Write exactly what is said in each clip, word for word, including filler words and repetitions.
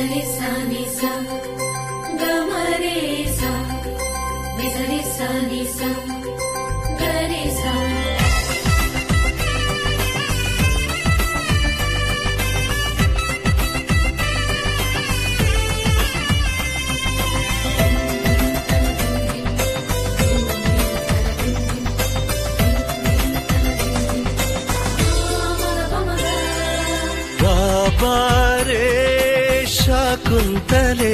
ನಿಸರಿ ಸ ನಿಸ ಗಮರೆ ಸ ನಿಸರಿ ಸ ನಿಸ ಗರೆ ಸ. ಬಾಬಾರೇ ಶಾಕುಂತಲೆ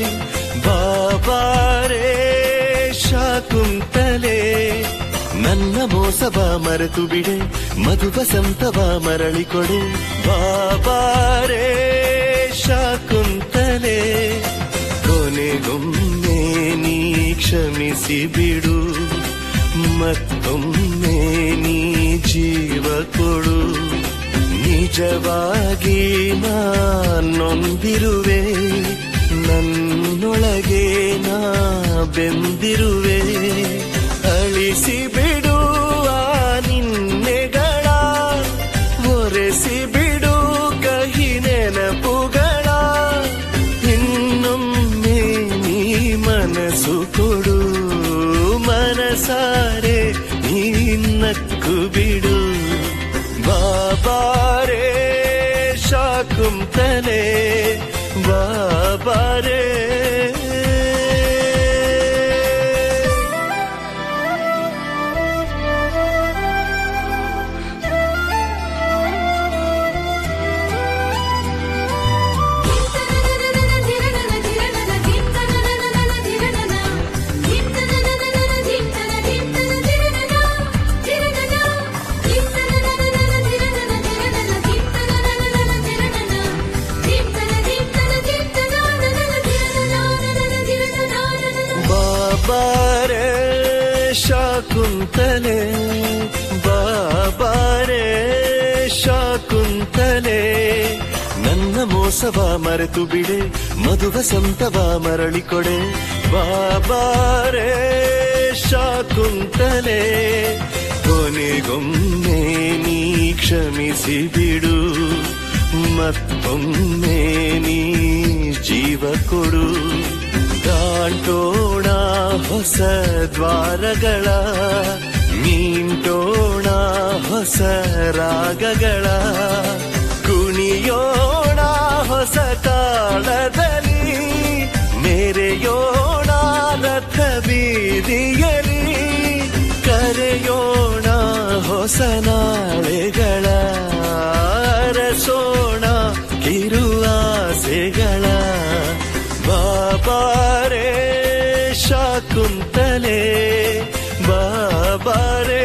ಬಾಬಾರೇ ಶಾಕುಂತಲೆ ನನ್ನ ಮೋಸವ ಮರೆತು ಬಿಡೆ ಮಧು ವಸಂತವ ಮರಳಿ ಕೊಡೆ. ಬಾಬಾರೇ ಶಾಕುಂತಲೆ ಕೊನೆಗೊಮ್ಮೆ ನೀ ಕ್ಷಮಿಸಿ ಬಿಡು, ಮತ್ತೊಮ್ಮೆ ನೀ ಜೀವ ಕೊಡು. ನಿಜವಾಗಿ ನಾನೊಂದಿರುವೆ, ನನ್ನೊಳಗೆ ನಾ ಬೆಂದಿರುವೆ. ಅಳಿಸಿ ಬಿಡುವ ನಿನ್ನೆಗಳ, ಒರೆಸಿ ಬಿಡು ಕಹಿ ನೆನಪುಗಳ. ಇನ್ನೊಮ್ಮೆ ನೀ ಮನಸ್ಸು ಕೊಡು, ಮನಸಾರೆ ನೀ ನಕ್ಕು ಬಿಡು. ಬಾಬಾರೇ ಶಾಕುಂತಲೆ ಬಾಬಾರೇ. ಬಾಬಾರೇ ಶಾಕುಂತಲೆ ಬಾಬಾರೇ ಶಾಕುಂತಲೆ ನನ್ನ ಮೋಸವ ಮರೆತು ಬಿಡೆ ಮಧು ವಸಂತವ ಮರಳಿ ಕೊಡೆ. ಬಾಬಾರೇ ಶಾಕುಂತಲೆ ಕೊನೆಗೊಮ್ಮೆ ನೀ ಕ್ಷಮಿಸಿ ಬಿಡು, ಮತ್ತೊಮ್ಮೆ ನೀ ಜೀವ ಕೊಡು. ದಾಟೋಣ ಹೊಸ ದ್ವಾರಗಳ, ಮೀಂಟೋಣ ಹೊಸ ರಾಗಗಳ. ಕುಣಿಯೋಣ ಹೊಸ ತಾಳದಲ್ಲಿ, ಮೆರೆಯೋಣ ರಥ ಬೀದಿಯಲಿ. ಕರೆಯೋಣ ಹೊಸ ನಾಳೆಗಳ, ಅರಸೋಣ ಕಿರುಆಸೆಗಳ. ಬಾಬಾರೇ ಶಾಕುಂತಲೆ ಬಾಬಾರೇ.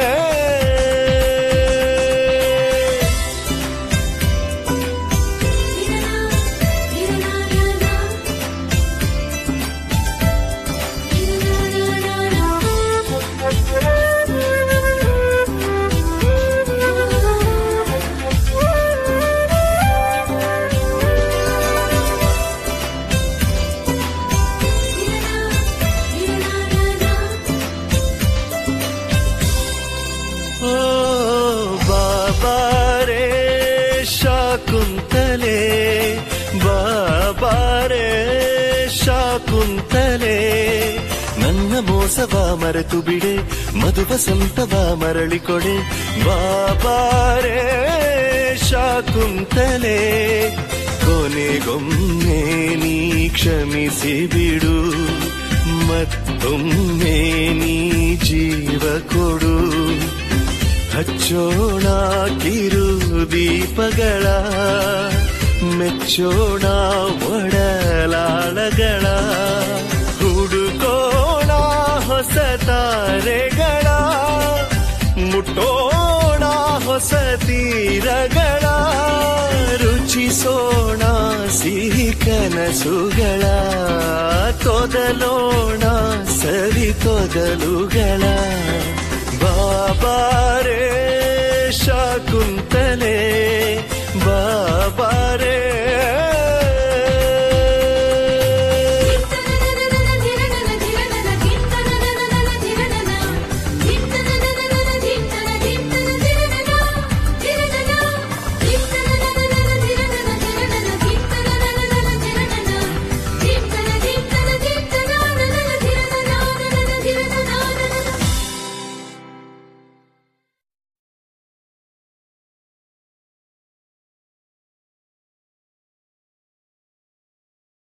ಬಾಬಾರೇ ಶಾಕುಂತಲೆ ಬಾಬಾರೇ ಶಾಕುಂತಲೆ ನನ್ನ ಮೋಸವ ಮರೆತು ಬಿಡೆ ಮಧು ವಸಂತವ ಮರಳಿ ಕೊಡೆ. ಬಾಬಾರೇ ಶಾಕುಂತಲೆ ಕೊನೆಗೊಮ್ಮೆ ನೀ ಕ್ಷಮಿಸಿ ಬಿಡು, ಮತ್ತೊಮ್ಮೆ ನೀ ಜೀವ ಕೊಡು. ಹಚ್ಚೋಣ ಕಿರು ದೀಪಗಳ, ಮೆಚ್ಚೋಣ ಒಡಲಾಳಗಳ. ಹುಡುಕೋಣ ಹೊಸ ತಾರೆಗಳ, ಮುಟ್ಟೋಣ ಹೊಸ ತೀರಗಳ. ರುಚಿಸೋಣ ಸಿಹಿ ಕನಸುಗಳ, ತೊದಲೋಣ ಸರಿ ತೊದಲುಗಳ. ಬಾಬಾರೇ ಶಾಕುಂತಲೆ